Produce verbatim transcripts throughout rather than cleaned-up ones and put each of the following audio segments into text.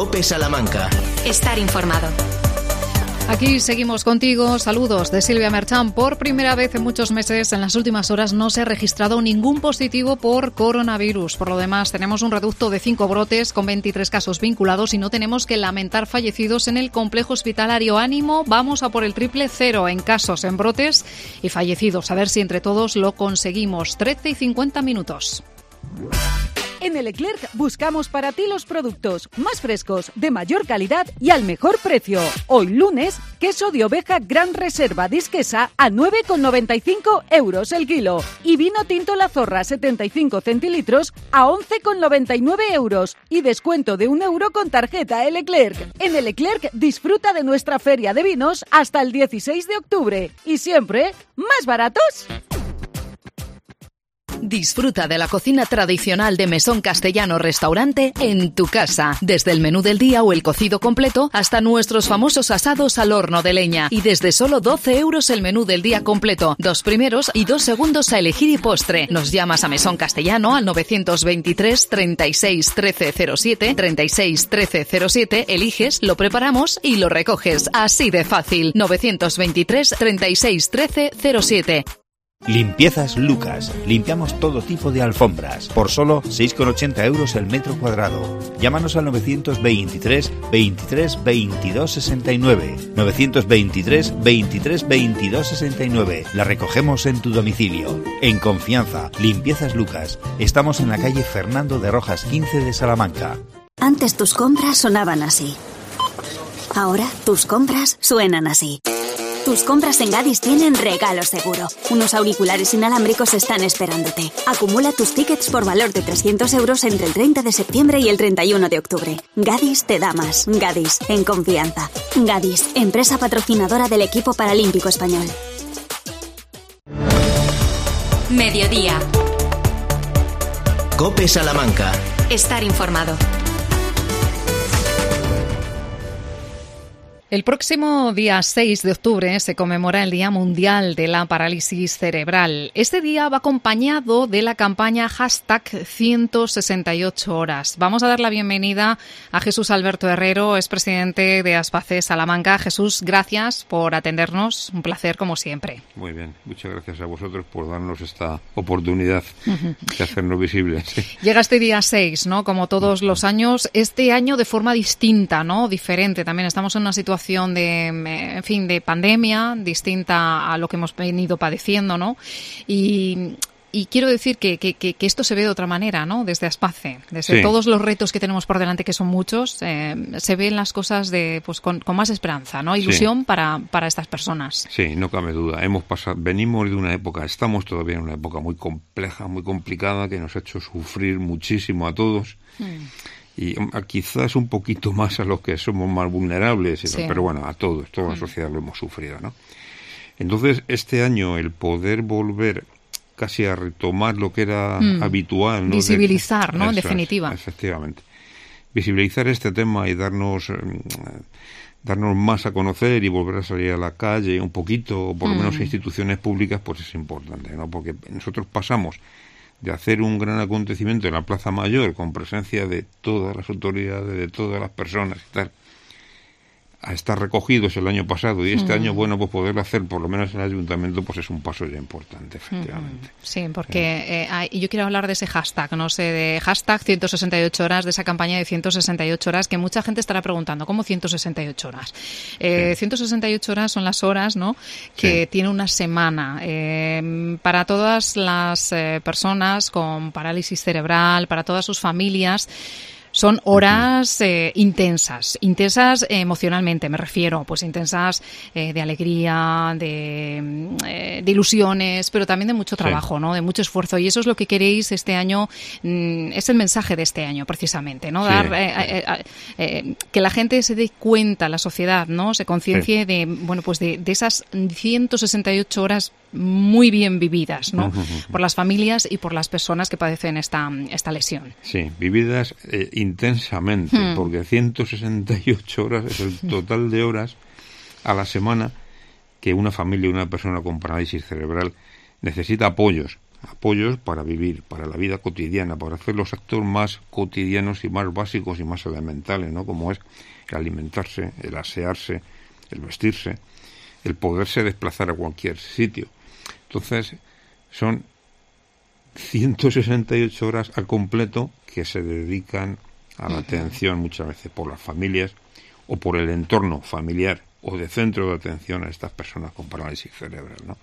COPE Salamanca. Estar informado. Aquí seguimos contigo. Saludos de Silvia Merchán. Por primera vez en muchos meses, en las últimas horas, no se ha registrado ningún positivo por coronavirus. Por lo demás, tenemos un reducto de cinco brotes con veintitrés casos vinculados y no tenemos que lamentar fallecidos en el complejo hospitalario. Ánimo, vamos a por el triple cero en casos, en brotes y fallecidos. A ver si entre todos lo conseguimos. trece y cincuenta minutos. En el Leclerc buscamos para ti los productos más frescos, de mayor calidad y al mejor precio. Hoy lunes, queso de oveja Gran Reserva Disquesa a nueve con noventa y cinco euros el kilo. Y vino tinto La Zorra setenta y cinco centilitros a once con noventa y nueve euros. Y descuento de un euro con tarjeta El Leclerc. En el Leclerc disfruta de nuestra feria de vinos hasta el dieciséis de octubre. Y siempre, ¿más baratos? Disfruta de la cocina tradicional de Mesón Castellano Restaurante en tu casa. Desde el menú del día o el cocido completo hasta nuestros famosos asados al horno de leña. Y desde solo doce euros el menú del día completo. Dos primeros y dos segundos a elegir y postre. Nos llamas a Mesón Castellano al novecientos veintitrés treinta y seis trece cero siete, treinta y seis trece cero siete, eliges, lo preparamos y lo recoges. Así de fácil. novecientos veintitrés treinta y seis trece cero siete. Limpiezas Lucas. Limpiamos todo tipo de alfombras por solo seis con ochenta euros el metro cuadrado. Llámanos al novecientos veintitrés veintitrés veintidós sesenta y nueve. novecientos veintitrés veintitrés veintidós sesenta y nueve. La recogemos en tu domicilio. En confianza. Limpiezas Lucas. Estamos en la calle Fernando de Rojas quince de Salamanca. Antes tus compras sonaban así. Ahora tus compras suenan así. Tus compras en Gadis tienen regalo seguro. Unos auriculares inalámbricos están esperándote. Acumula tus tickets por valor de trescientos euros entre el treinta de septiembre y el treinta y uno de octubre. Gadis te da más. Gadis, en confianza. Gadis, empresa patrocinadora del equipo paralímpico español. Mediodía. COPE Salamanca. Estar informado. El próximo día seis de octubre se conmemora el Día Mundial de la Parálisis Cerebral. Este día va acompañado de la campaña hashtag ciento sesenta y ocho horas. Vamos a dar la bienvenida a Jesús Alberto Herrero, es presidente de Aspace Salamanca. Jesús, gracias por atendernos. Un placer como siempre. Muy bien, muchas gracias a vosotros por darnos esta oportunidad uh-huh. de hacernos visibles. Sí. Llega este día seis, ¿no? Como todos los años, este año de forma distinta, ¿no? Diferente. También estamos en una situación de, en fin, de pandemia distinta a lo que hemos venido padeciendo, ¿no? Y, y quiero decir que, que, que esto se ve de otra manera, ¿no? Desde Aspace, desde sí. todos los retos que tenemos por delante, que son muchos, eh, se ven las cosas de, pues, con, con más esperanza, ¿no? Ilusión sí. para, para estas personas. Sí, no cabe duda. Hemos pasado, venimos de una época, estamos todavía en una época muy compleja, muy complicada, que nos ha hecho sufrir muchísimo a todos. Mm. Y quizás un poquito más a los que somos más vulnerables, sí. pero bueno, a todos, toda la sociedad lo hemos sufrido, ¿no? Entonces, este año el poder volver casi a retomar lo que era mm. habitual, ¿no? Visibilizar, de, ¿no? Eso, en definitiva. Efectivamente. Visibilizar este tema y darnos... Eh, darnos más a conocer y volver a salir a la calle un poquito, o por lo menos mm. a instituciones públicas, pues es importante, ¿no? Porque nosotros pasamos de hacer un gran acontecimiento en la Plaza Mayor con presencia de todas las autoridades, de todas las personas y tal, a estar recogidos el año pasado y este mm. año, bueno, pues poderlo hacer por lo menos en el ayuntamiento, pues es un paso ya importante, efectivamente. Sí, porque eh, yo quiero hablar de ese hashtag, no sé, de hashtag ciento sesenta y ocho horas, de esa campaña de ciento sesenta y ocho horas, que mucha gente estará preguntando, ¿cómo ciento sesenta y ocho horas? Eh, sí. ciento sesenta y ocho horas son las horas, ¿no?, que sí. tiene una semana. Eh, para todas las eh, personas con parálisis cerebral, para todas sus familias, son horas eh, intensas, intensas eh, emocionalmente, me refiero, pues intensas eh, de alegría, de, eh, de ilusiones, pero también de mucho trabajo, sí. ¿no? De mucho esfuerzo. Y eso es lo que queréis este año, mm, es el mensaje de este año, precisamente, ¿no? Sí. Dar eh, eh, eh, eh, que la gente se dé cuenta, la sociedad, ¿no? Se conciencie sí. de, bueno, pues de, de esas ciento sesenta y ocho horas muy bien vividas, ¿no? Uh-huh. Por las familias y por las personas que padecen esta, esta lesión. Sí, vividas eh, intensamente, hmm. porque ciento sesenta y ocho horas es el total de horas a la semana que una familia, una persona con parálisis cerebral necesita apoyos apoyos para vivir, para la vida cotidiana, para hacer los actos más cotidianos y más básicos y más elementales, ¿no? Como es el alimentarse, el asearse, el vestirse, el poderse desplazar a cualquier sitio. Entonces, son ciento sesenta y ocho horas al completo que se dedican a la atención muchas veces por las familias o por el entorno familiar o de centro de atención a estas personas con parálisis cerebral, ¿no?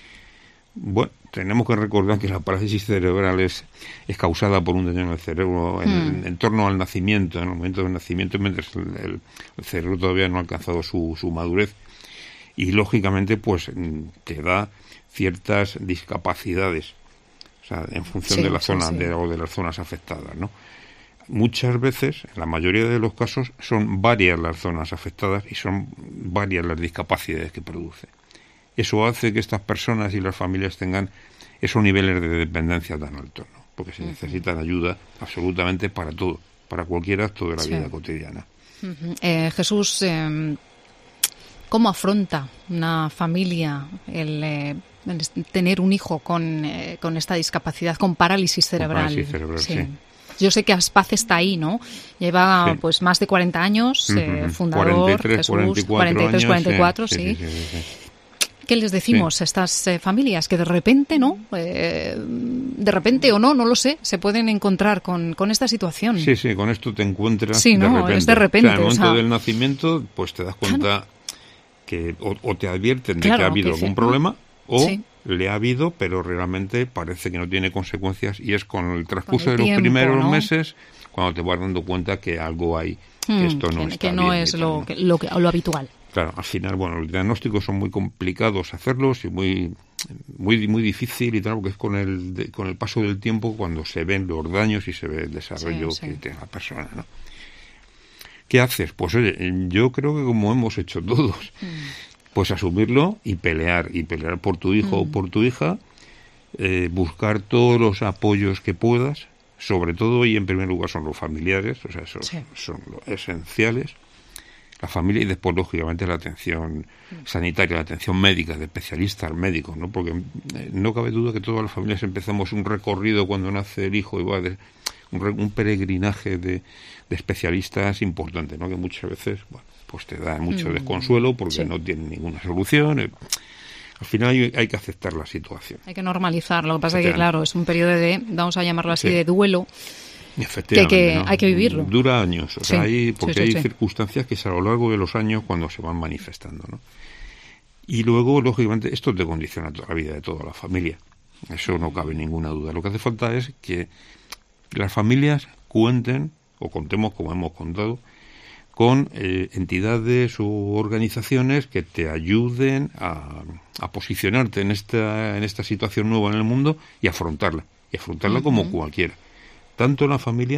Bueno, tenemos que recordar que la parálisis cerebral es, es causada por un daño en el cerebro en, mm. en torno al nacimiento, en el momento del nacimiento, mientras el, el, el cerebro todavía no ha alcanzado su, su madurez, y lógicamente pues te da ciertas discapacidades, o sea, en función sí, de la sí, zona sí. De, o de las zonas afectadas, ¿no? Muchas veces, en la mayoría de los casos, son varias las zonas afectadas y son varias las discapacidades que produce. Eso hace que estas personas y las familias tengan esos niveles de dependencia tan altos, ¿no? Porque se uh-huh. necesitan ayuda absolutamente para todo, para cualquier acto de la sí. vida cotidiana. Uh-huh. Eh, Jesús, eh, ¿cómo afronta una familia el, eh, el tener un hijo con, eh, con esta discapacidad, con parálisis cerebral? Con parálisis cerebral, sí. sí. Yo sé que Aspaz está ahí, ¿no? Lleva sí. pues más de cuarenta años, eh, uh-huh. fundador, cuarenta y tres, Jesús, cuarenta y cuatro cuarenta y tres, años, cuarenta y cuatro, sí. sí. sí, sí, sí, sí. ¿Qué les decimos sí. a estas eh, familias que de repente, no, eh, de repente o no, no lo sé, se pueden encontrar con, con esta situación? Sí, sí, con esto te encuentras sí, no, de repente. Es de repente. O sea, en el momento o sea, del nacimiento, pues te das cuenta claro. que o, o te advierten de claro, que ha habido que algún sí. problema o sí. le ha habido, pero realmente parece que no tiene consecuencias y es con el transcurso con el de los tiempo, primeros ¿no? meses cuando te vas dando cuenta que algo hay, que mm, esto no que, está que no bien, es tal, lo, ¿no? que, lo, que, lo habitual. Claro, al final, bueno, los diagnósticos son muy complicados hacerlos y muy muy muy difícil y tal, porque es con el de, con el paso del tiempo cuando se ven los daños y se ve el desarrollo sí, sí. que tiene la persona, ¿no? ¿Qué haces? Pues oye, yo creo que como hemos hecho todos, mm. pues asumirlo y pelear, y pelear por tu hijo mm. o por tu hija, eh, buscar todos los apoyos que puedas, sobre todo y en primer lugar son los familiares, o sea, esos sí. son los esenciales. La familia y después, lógicamente, la atención sanitaria, la atención médica, de especialistas médicos, ¿no? Porque eh, no cabe duda que todas las familias empezamos un recorrido cuando nace el hijo y va de un, re, un peregrinaje de, de especialistas importante, ¿no? Que muchas veces, bueno, pues te da mucho mm. desconsuelo porque sí. no tienen ninguna solución. Eh, Al final hay, hay que aceptar la situación. Hay que normalizar. Lo que pasa es que, claro, es un periodo de, vamos a llamarlo así, sí. de duelo. Efectivamente, que, que ¿no? hay que vivirlo. Dura años, o sí, sea, hay, porque sí, sí, hay sí. circunstancias que es a lo largo de los años cuando se van manifestando, ¿no? Y luego, lógicamente, esto te condiciona toda la vida de toda la familia. Eso no cabe ninguna duda. Lo que hace falta es que las familias cuenten, o contemos como hemos contado, con eh, entidades o organizaciones que te ayuden a, a posicionarte en esta, en esta situación nueva en el mundo y afrontarla. Y afrontarla uh-huh. como cualquiera. Tanto la familia,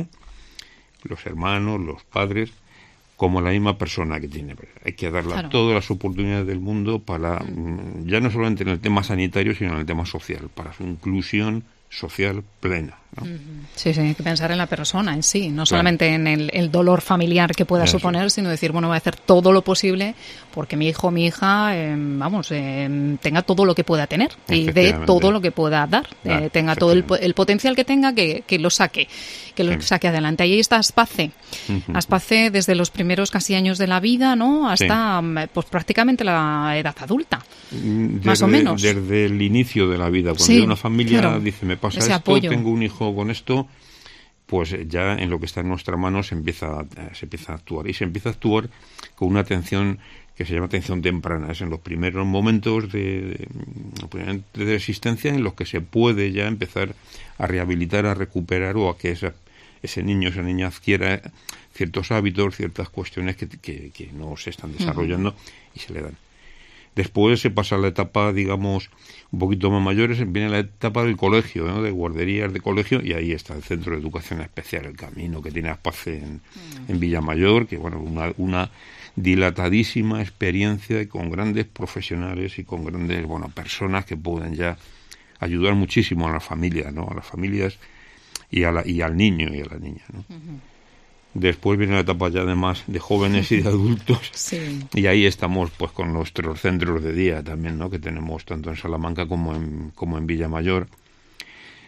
los hermanos, los padres, como la misma persona que tiene. Hay que darle claro. todas las oportunidades del mundo para, mm. ya no solamente en el tema sanitario, sino en el tema social, para su inclusión social plena, ¿no? Sí, sí, hay que pensar en la persona en sí, no claro. solamente en el, el dolor familiar que pueda Eso. suponer, sino decir, bueno, voy a hacer todo lo posible porque mi hijo o mi hija, eh, vamos, eh, tenga todo lo que pueda tener y dé todo lo que pueda dar, ah, eh, tenga todo el, el potencial que tenga, que, que lo saque, que lo sí. saque adelante. Ahí está Aspace, uh-huh. Aspace desde los primeros casi años de la vida, ¿no? Hasta sí. pues prácticamente la edad adulta, desde, más o menos. Desde el inicio de la vida, cuando sí, una familia claro. dice, me pasa Ese esto, apoyo. tengo un hijo con esto, pues ya en lo que está en nuestra mano se empieza, se empieza a actuar. Y se empieza a actuar con una atención que se llama atención temprana. Es en los primeros momentos de, de, de existencia en los que se puede ya empezar a rehabilitar, a recuperar o a que esa, ese niño, esa niña adquiera ciertos hábitos, ciertas cuestiones que, que, que no se están desarrollando uh-huh. y se le dan. Después se pasa a la etapa, digamos, un poquito más mayores, viene la etapa del colegio, ¿no? De guarderías de colegio, y ahí está el Centro de Educación Especial, El Camino, que tiene Aspace en, mm. en Villamayor, que bueno, una, una dilatadísima experiencia y con grandes profesionales y con grandes, bueno, personas que pueden ya ayudar muchísimo a las familias, ¿no? A las familias y, a la, y al niño y a la niña, ¿no? Uh-huh. Después viene la etapa ya de más de jóvenes y de adultos sí. y ahí estamos pues con nuestros centros de día también, ¿no? Que tenemos tanto en Salamanca como en como en Villamayor.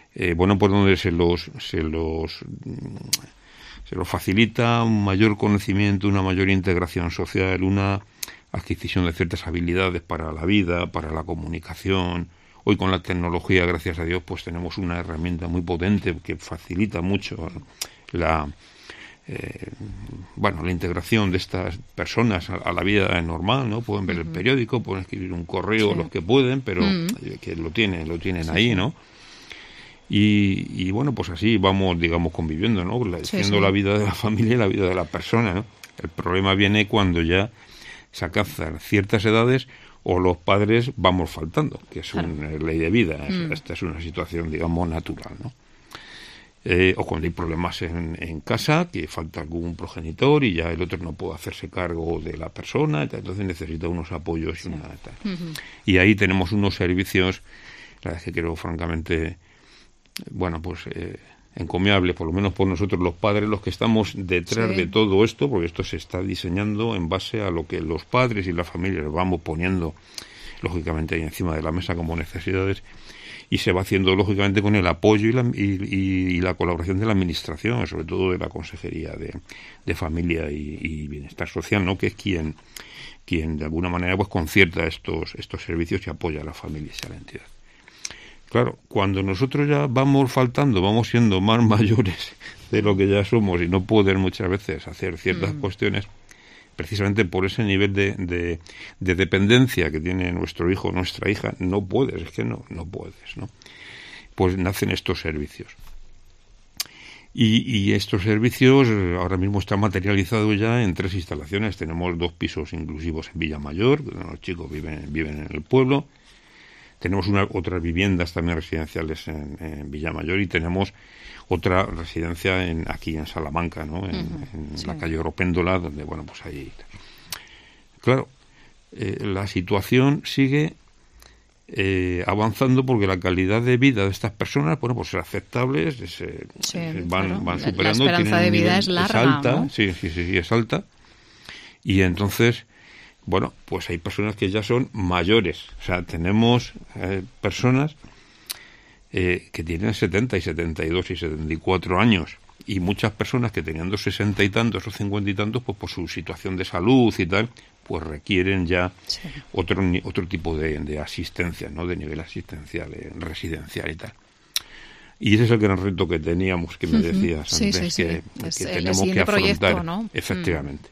eh, bueno, por donde se los se los se los facilita un mayor conocimiento, una mayor integración social, una adquisición de ciertas habilidades para la vida, para la comunicación. Hoy con la tecnología, gracias a Dios, pues tenemos una herramienta muy potente que facilita mucho la eh, bueno la integración de estas personas a, a la vida normal, ¿no? Pueden ver uh-huh. el periódico, pueden escribir un correo, sí. los que pueden, pero uh-huh. que lo tienen, lo tienen sí, ahí, ¿no? Y, y bueno, pues así vamos, digamos, conviviendo, ¿no? La, sí, siendo sí. la vida de la familia y la vida de la persona, ¿no? El problema viene cuando ya se alcanzan ciertas edades o los padres vamos faltando, que es claro. una ley de vida. Mm. Esta es una situación, digamos, natural, ¿no? Eh, o cuando hay problemas en, en casa, que falta algún progenitor y ya el otro no puede hacerse cargo de la persona, entonces necesita unos apoyos sí. y una tal. Mm-hmm. Y ahí tenemos unos servicios, la verdad es que creo francamente, bueno, pues eh, encomiables, por lo menos por nosotros los padres, los que estamos detrás sí. de todo esto, porque esto se está diseñando en base a lo que los padres y las familias vamos poniendo, lógicamente, ahí encima de la mesa como necesidades, y se va haciendo, lógicamente, con el apoyo y la, y, y, y la colaboración de la Administración, sobre todo de la Consejería de, de Familia y, y Bienestar Social, ¿no? Que es quien, quien de alguna manera, pues concierta estos, estos servicios y apoya a las familias y a la entidad. Claro, cuando nosotros ya vamos faltando, vamos siendo más mayores de lo que ya somos y no poder muchas veces hacer ciertas mm. cuestiones, precisamente por ese nivel de, de, de dependencia que tiene nuestro hijo o nuestra hija, no puedes, es que no, no puedes, ¿no? Pues nacen estos servicios. Y, y estos servicios ahora mismo están materializados ya en tres instalaciones. Tenemos dos pisos inclusivos en Villamayor, donde los chicos viven, viven en el pueblo. Tenemos una, otras viviendas también residenciales en, en Villamayor y tenemos otra residencia en, aquí en Salamanca, ¿no? En, uh-huh. en sí. la calle Oropéndola, donde, bueno, pues ahí... Claro, eh, la situación sigue eh, avanzando porque la calidad de vida de estas personas, bueno, pues es aceptable, se, sí, van, claro. van superando. La esperanza de vida es larga, es alta, ¿no? sí, sí, sí, sí, es alta. Y entonces... Bueno, pues hay personas que ya son mayores. O sea, tenemos eh, personas eh, que tienen setenta y setenta y dos y setenta y cuatro años. Y muchas personas que teniendo sesenta y tantos o cincuenta y tantos, pues por su situación de salud y tal, pues requieren ya sí. otro otro tipo de, de asistencia, ¿no? De nivel asistencial, eh, residencial y tal. Y ese es el gran reto que teníamos, que me decías sí, antes, sí, que, sí. que el tenemos que afrontar. Proyecto, ¿no? Efectivamente. Mm.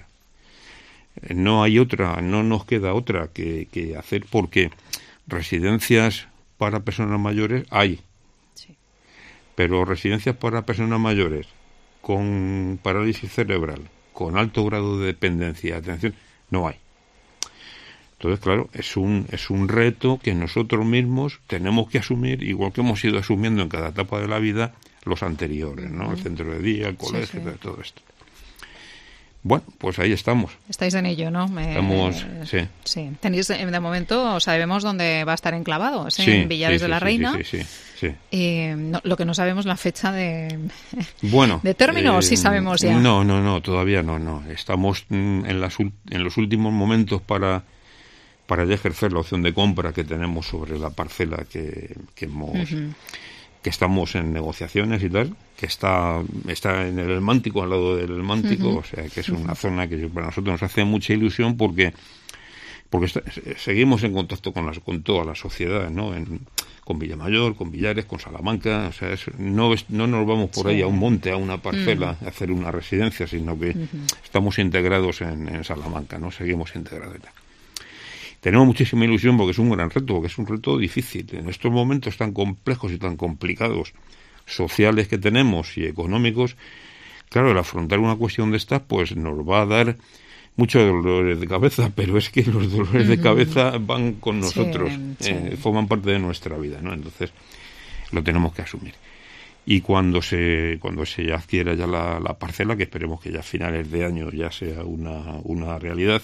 No hay otra, no nos queda otra que, que hacer, porque residencias para personas mayores hay, sí. pero residencias para personas mayores con parálisis cerebral, con alto grado de dependencia, atención, no hay. Entonces, claro, es un es un reto que nosotros mismos tenemos que asumir, igual que hemos ido asumiendo en cada etapa de la vida los anteriores, ¿no? El centro de día, el colegio, sí, sí. todo esto. Bueno, pues ahí estamos. Estáis en ello, ¿no? Me, estamos, sí. Sí. Tenéis, de momento, sabemos dónde va a estar enclavado, ¿es en sí, Villares sí, de la sí, Reina? Sí, sí, sí. sí. Y no, lo que no sabemos la fecha de, bueno, de término, eh, ¿o sí sabemos ya? No, no, no, todavía no, no. Estamos en, las, en los últimos momentos para, para ya ejercer la opción de compra que tenemos sobre la parcela que, que hemos... Uh-huh. que estamos en negociaciones y tal, que está está en el Helmántico, al lado del Helmántico, uh-huh. o sea, que es una uh-huh. zona que para nosotros nos hace mucha ilusión porque porque está, seguimos en contacto con las con toda la sociedad, ¿no? En, con Villamayor, con Villares, con Salamanca, o sea, es, no es, no nos vamos por sí. ahí a un monte, a una parcela, uh-huh. a hacer una residencia, sino que uh-huh. estamos integrados en, en Salamanca, ¿no? Seguimos integrados. Tenemos muchísima ilusión porque es un gran reto, porque es un reto difícil. En estos momentos tan complejos y tan complicados, sociales que tenemos y económicos, claro, el afrontar una cuestión de estas, pues nos va a dar muchos dolores de cabeza, pero es que los dolores uh-huh. de cabeza van con nosotros, sí, sí. Eh, forman parte de nuestra vida, ¿no? Entonces, lo tenemos que asumir. Y cuando se cuando se adquiera ya la, la parcela, que esperemos que ya a finales de año ya sea una, una realidad,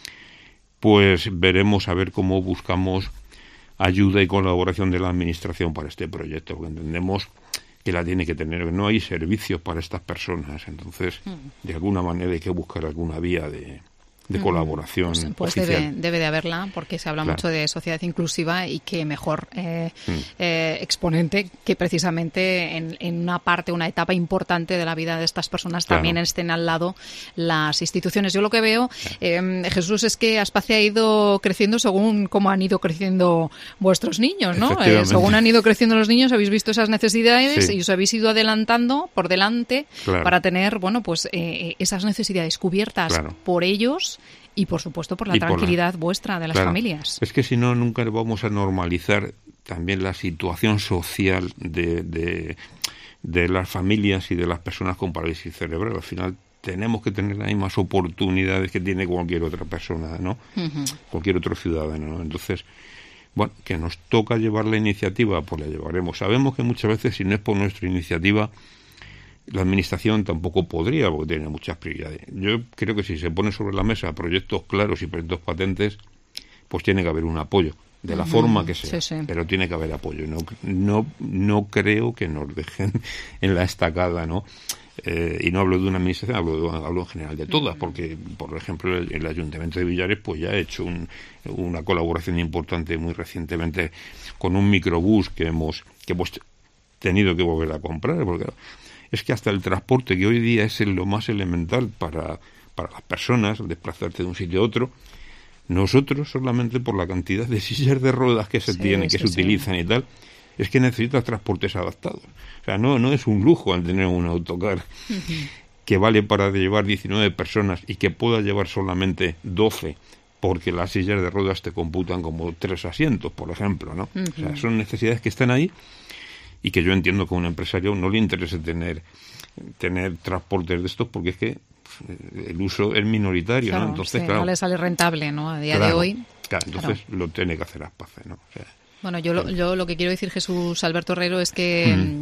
pues veremos a ver cómo buscamos ayuda y colaboración de la Administración para este proyecto, porque entendemos que la tiene que tener, no hay servicios para estas personas, entonces de alguna manera hay que buscar alguna vía de, de colaboración pues, pues oficial. Debe, debe de haberla, porque se habla claro. mucho de sociedad inclusiva y que mejor eh, mm. eh, exponente que precisamente en, en una parte, una etapa importante de la vida de estas personas claro. también estén al lado las instituciones. Yo lo que veo, eh, Jesús, es que Aspace ha ido creciendo según cómo han ido creciendo vuestros niños, ¿no? Eh, según han ido creciendo los niños, habéis visto esas necesidades sí. y os habéis ido adelantando por delante claro. para tener, bueno, pues eh, esas necesidades cubiertas claro. por ellos y, por supuesto, por la y tranquilidad por la... vuestra de las claro. familias. Es que si no, nunca vamos a normalizar también la situación social de, de, de las familias y de las personas con parálisis cerebral. Al final tenemos que tener las mismas oportunidades que tiene cualquier otra persona, ¿no? Uh-huh. Cualquier otro ciudadano, ¿no? Entonces, bueno, que nos toca llevar la iniciativa, pues la llevaremos. Sabemos que muchas veces, si no es por nuestra iniciativa, la administración tampoco podría, porque tiene muchas prioridades. Yo creo que si se ponen sobre la mesa proyectos claros y proyectos patentes, pues tiene que haber un apoyo, de la uh-huh. forma que sea, sí, sí. pero tiene que haber apoyo. No, no, no creo que nos dejen en la estacada, ¿no? Eh, y no hablo de una administración, hablo, de, hablo en general de todas, porque, por ejemplo, el, el Ayuntamiento de Villares pues ya ha hecho un, una colaboración importante muy recientemente con un microbús que hemos, que hemos tenido que volver a comprar, porque es que hasta el transporte, que hoy día es lo más elemental para, para las personas, desplazarse de un sitio a otro, nosotros solamente por la cantidad de sillas de ruedas que se sí, tienen, que sí, se sí. utilizan y tal, es que necesitas transportes adaptados. O sea, no, no es un lujo al tener un autocar uh-huh. que vale para llevar diecinueve personas y que pueda llevar solamente doce, porque las sillas de ruedas te computan como tres asientos, por ejemplo, ¿no? Uh-huh. O sea, son necesidades que están ahí y que yo entiendo que a un empresario no le interese tener, tener transportes de estos, porque es que el uso es minoritario, claro, ¿no? Entonces, sí, claro, no le sale rentable, ¿no? A día claro, de hoy. Claro, entonces claro. lo tiene que hacer Aspace, ¿no? O sea, bueno, yo lo, yo lo que quiero decir, Jesús Alberto Herrero, es que, mm.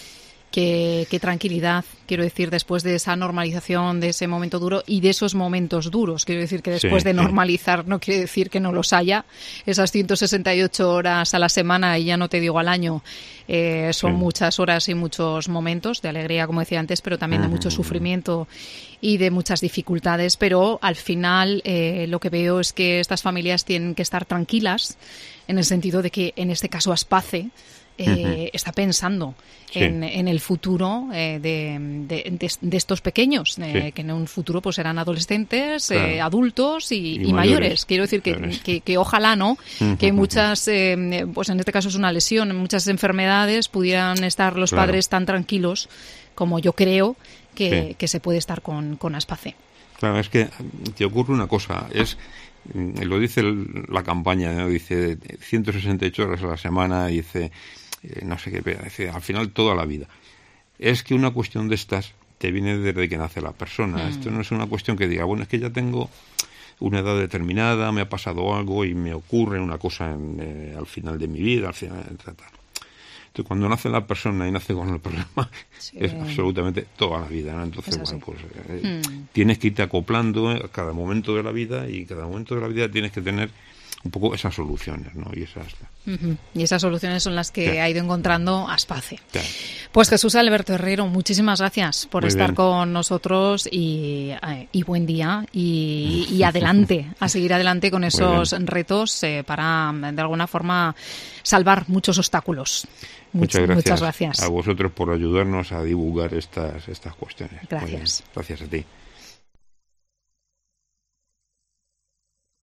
que, que tranquilidad, quiero decir, después de esa normalización, de ese momento duro y de esos momentos duros. Quiero decir que después sí, de normalizar sí. no quiere decir que no los haya. Esas ciento sesenta y ocho horas a la semana, y ya no te digo al año, eh, son sí. muchas horas y muchos momentos de alegría, como decía antes, pero también de mucho sufrimiento y de muchas dificultades. Pero al final eh, lo que veo es que estas familias tienen que estar tranquilas, en el sentido de que, en este caso, Aspace eh, uh-huh. está pensando sí. en, en el futuro eh, de, de, de, de estos pequeños, eh, sí. que en un futuro pues serán adolescentes, claro. eh, adultos y, y, y mayores. mayores. Quiero decir que, que, que ojalá no, uh-huh. que muchas, eh, pues en este caso es una lesión, muchas enfermedades pudieran estar los claro. padres tan tranquilos como yo creo que, sí. que se puede estar con, con Aspace. Claro, es que te ocurre una cosa, es... lo dice el, la campaña, ¿no? Dice ciento sesenta y ocho horas a la semana, dice eh, no sé qué, dice al final toda la vida. Es que una cuestión de estas te viene desde que nace la persona. Mm. Esto no es una cuestión que diga, bueno, es que ya tengo una edad determinada, me ha pasado algo y me ocurre una cosa en, eh, al final de mi vida, al final, etcétera. Entonces, cuando nace la persona y nace con el problema, sí. es absolutamente toda la vida, ¿no? Entonces, bueno, pues eh, hmm. tienes que irte acoplando a cada momento de la vida, y cada momento de la vida tienes que tener un poco esas soluciones, ¿no? Y esas, uh-huh. y esas soluciones son las que claro. ha ido encontrando Aspace. Claro. Pues Jesús Alberto Herrero, muchísimas gracias por Muy estar bien. con nosotros y, eh, y buen día y, y adelante, a seguir adelante con esos retos eh, para, de alguna forma, salvar muchos obstáculos. Muchas gracias, muchas gracias a vosotros por ayudarnos a divulgar estas, estas cuestiones. Gracias. Gracias a ti.